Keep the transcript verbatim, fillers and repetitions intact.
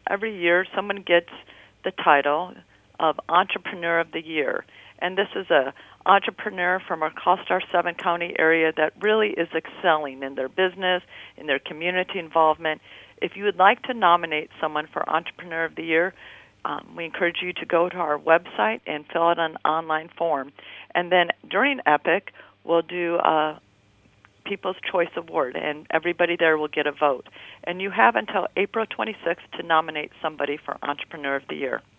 every year someone gets the title of Entrepreneur of the Year. And this is a entrepreneur from our CallStar seven county area that really is excelling in their business, in their community involvement. If you would like to nominate someone for Entrepreneur of the Year, um, we encourage you to go to our website and fill out an online form. And then during EPIC, we'll do a People's Choice Award, and everybody there will get a vote. And you have until April twenty-sixth to nominate somebody for Entrepreneur of the Year.